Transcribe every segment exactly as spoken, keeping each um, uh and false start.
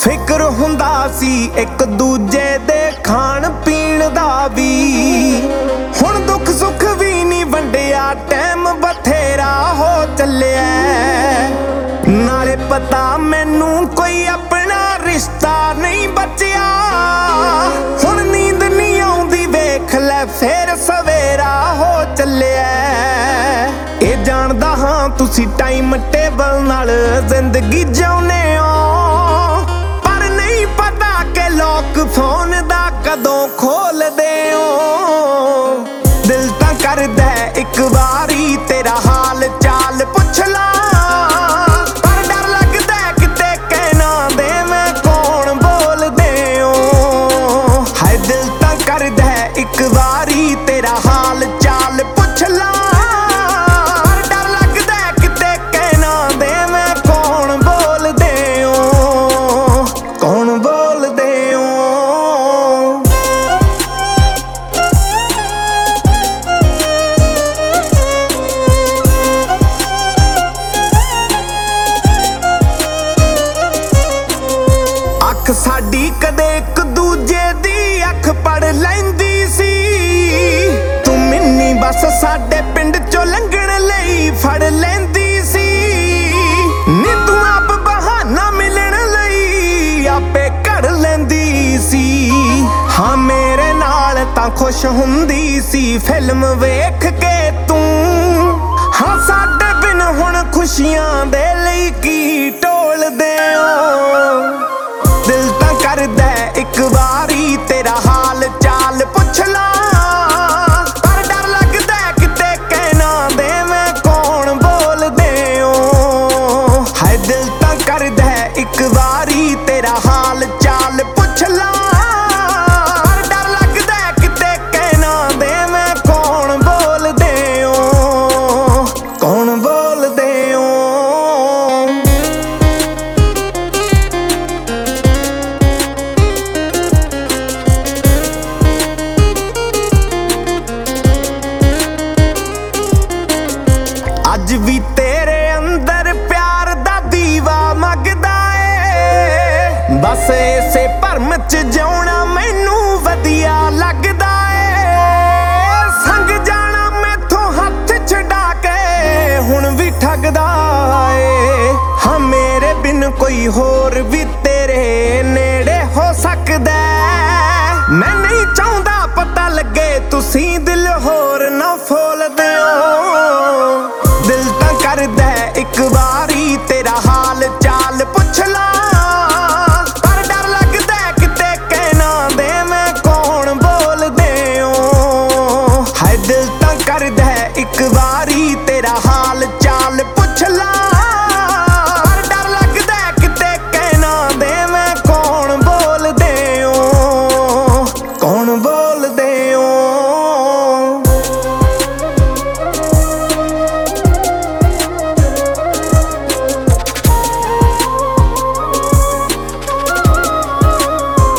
ਫਿਕਰ ਹੁੰਦਾ ਸੀ ਇੱਕ ਦੂਜੇ ਦੇ ਖਾਣ ਪੀਣ ਦਾ ਵੀ। ਹੁਣ ਦੁੱਖ ਸੁੱਖ ਵੀ ਨਹੀਂ ਵੰਡਿਆ, ਟਾਈਮ ਬਥੇਰਾ ਹੋ ਚੱਲਿਆ। ਨਾਲੇ ਪਤਾ ਮੈਨੂੰ ਕੋਈ ਆਪਣਾ ਰਿਸ਼ਤਾ ਨਹੀਂ ਬਚਿਆ। ਹੁਣ ਨੀਂਦ ਨਹੀਂ ਆਉਂਦੀ ਵੇਖ ਲੈ ਫੇਰ ਸਵੇਰਾ ਹੋ ਚੱਲਿਆ। ਇਹ ਜਾਣਦਾ ਹਾਂ ਤੁਸੀਂ ਟਾਈਮ ਟੇਬਲ ਨਾਲ ਜ਼ਿੰਦਗੀ ਜਿਉਂਦੇ ਹੋ, ਪਰ ਨਹੀਂ ਪਤਾ ਕਿ ਲੋਕ ਫੋਨ ਦਾ ਕਦੋਂ ਖੋਲਦੇ ਹੋ। ਦਿਲ ਤਾਂ ਕਰਦਾ ਇੱਕ ਵਾਰੀ ਤੇਰਾ ਹਾਲ ਚਾਲ ਪੁੱਛ ਲਾ, ਪਰ ਡਰ ਲੱਗਦਾ ਕਿਤੇ ਕਹਿਣਾ ਦੇ ਮੈਂ ਕੌਣ ਬੋਲਦੇ ਹੋ। ਹਾਏ ਦਿਲ ਤਾਂ ਕਰਦਾ ਇੱਕ ਵਾਰੀ ਤੇਰਾ ਹਾਲ ਚਾਲ ਪੁੱਛ ਲਾ, ਸਾਡੀ ਕਦੇ ਇੱਕ ਦੂਜੇ ਦੀ ਅੱਖ ਪੜ ਲੈਂਦੀ ਸੀ। ਤੂੰ ਮਿੰਨੀ ਬਸ ਸਾਡੇ ਪਿੰਡ ਚੋਂ ਲੰਘਣ ਲਈ ਫੜ ਲੈਂਦੀ ਸੀ। ਨੀ ਤੂੰ ਆਪ ਬਹਾਨਾ ਮਿਲਣ ਲਈ ਆਪੇ ਘੜ ਲੈਂਦੀ ਸੀ। ਹਾਂ ਮੇਰੇ ਨਾਲ ਤਾਂ ਖੁਸ਼ ਹੁੰਦੀ ਸੀ ਫਿਲਮ ਵੇਖ ਕੇ ਤੂੰ। ਹਾਂ ਸਾਡੇ ਬਿਨ ਹੁਣ ਖੁਸ਼ੀਆਂ ਦੇ ਲਈ ਕੀ ਢੋਲਦੇ ਹੋ। ਦਿਲ ਤਾਂ ਕਰਦਾ ਇੱਕ ਵਾਰੀ ਤੇਰਾ ਹਾਲ ਚਾਲ ਪੁੱਛ ਲਾ, ਪਰ ਡਰ ਲੱਗਦਾ ਕਿਤੇ ਕਹਿਣਾ ਦੇ ਮੈਂ ਕੌਣ ਬੋਲਦੇ ਹੋ। ਹਾਏ ਦਿਲ ਤਾਂ ਕਰਦਾ ਇੱਕ ਵਾਰੀ ਤੇਰਾ ਹਾਲ ਚਾਲ ਪੁੱਛ ਲਾ, ਪਰ ਡਰ ਲੱਗਦਾ ਕਿਤੇ ਕਹਿਣਾ ਦੇ ਮੈਂ ਕੌਣ ਬੋਲਦੇ ਹੋ। ਕੌਣ ਬੋਲਦੇ ਹੋ। ਅੱਜ ਵੀ ਤੇਰੇ ਅੰਦਰ ਪਿਆਰ ਦਾ ਦੀਵਾ ਮਗਦਾ ਏ। ਬਸ ਇਸੇ ਭਰਮ ਚ ਜਿਉਣਾ ਮੈਨੂੰ ਵਧੀਆ ਲੱਗਦਾ ਏ। ਸੰਗ ਜਾਣਾ ਮੈਥੋਂ ਹੱਥ ਛਡਾ ਕੇ ਹੁਣ ਵੀ ਠੱਗਦਾ ਏ। ਹਾਂ ਮੇਰੇ ਬਿਨ ਕੋਈ ਹੋਰ ਵੀ ਤੇਰੇ ਨੇੜੇ ਹੋ ਸਕਦਾ। ਮੈਂ ਨਹੀਂ ਚਾਹੁੰਦਾ ਪਤਾ ਲੱਗੇ ਤੁਸੀਂ ਦਿਲ ਹੋਰ ਨਾ ਫੋਲਦੇ ਹੋ। ਦਿਲ ਤਾਂ ਕਰਦਾ ਇੱਕ ਵਾਰੀ ਤੇਰਾ ਹਾਲ ਚਾਲ ਪੁੱਛ ਲਾ, ਪਰ ਡਰ ਲੱਗਦਾ ਕਿਤੇ ਕਹਿਣਾ ਦੇ ਮੈਂ ਕੌਣ ਬੋਲਦੇ ਹੋ। ਹਾਏ ਦਿਲ ਤਾਂ ਕਰਦਾ ਇੱਕ ਵਾਰੀ ਤੇਰਾ ਹਾਲ ਚਾਲ ਪੁੱਛ ਲਾ, ਪਰ ਡਰ ਲੱਗਦਾ ਕਿਤੇ ਕਹਿਣਾ ਦੇ ਮੈਂ ਕੌਣ ਬੋਲਦੇ ਹੋ। ਕੌਣ ਬੋਲਦੇ ਹੋ।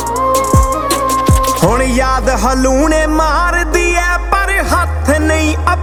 ਹੁਣ ਯਾਦ ਹਲੂਣੇ ਮਾਰਦੀ ਐ ਪਰ ਹੱਥ ਨਹੀਂ